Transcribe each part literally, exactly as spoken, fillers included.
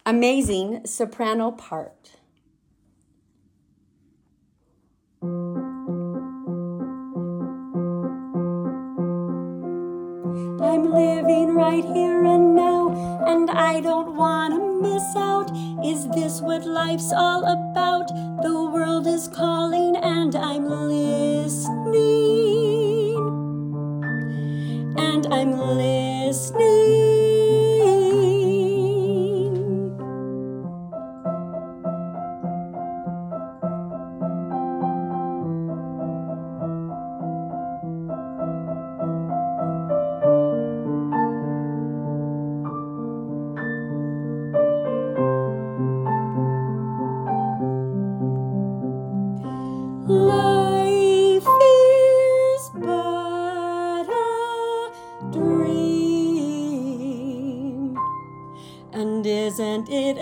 amazing soprano part. I'm living right here and now, and I don't want to miss out. Is this what life's all about? The world is calling and I'm listening. And I'm listening. Life is but a dream, and isn't it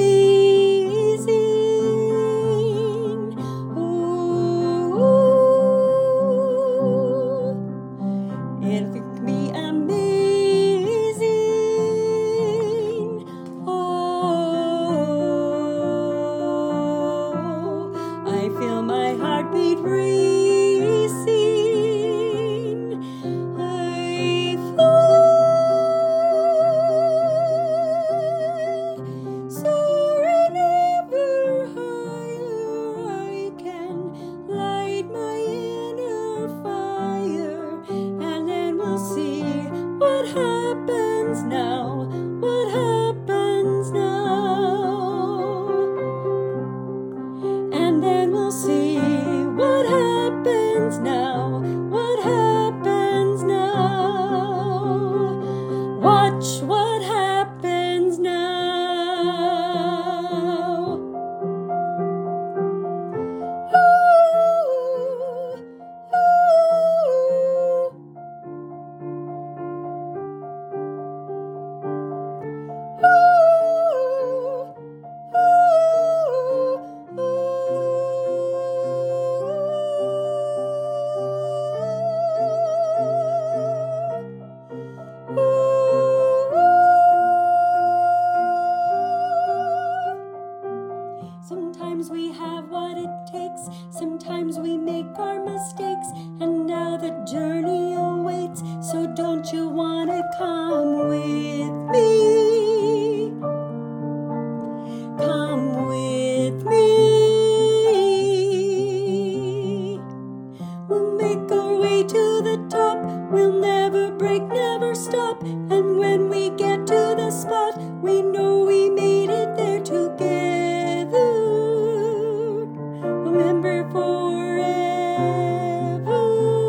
amazing? Ooh, it can be amazing. Oh, I feel my heartbeat racing. I fly, soaring ever higher. I can light my inner fire, and then we'll see what happens now. What happens now? And then we'll see what happens now. What happens now? Watch what happens now. Ooh, sometimes we have what it takes, sometimes we make our mistakes, and now the journey awaits. So don't you want to come with me? Come with me. We'll make our way to the top. We'll never break, never stop. And when we get to the spot, we know we made it there together. Remember forever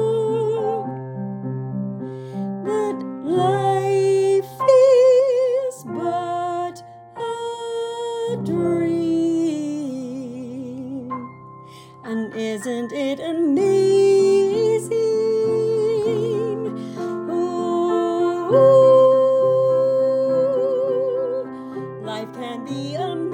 that life is but a dream. And isn't it amazing? Ooh, life can be amazing.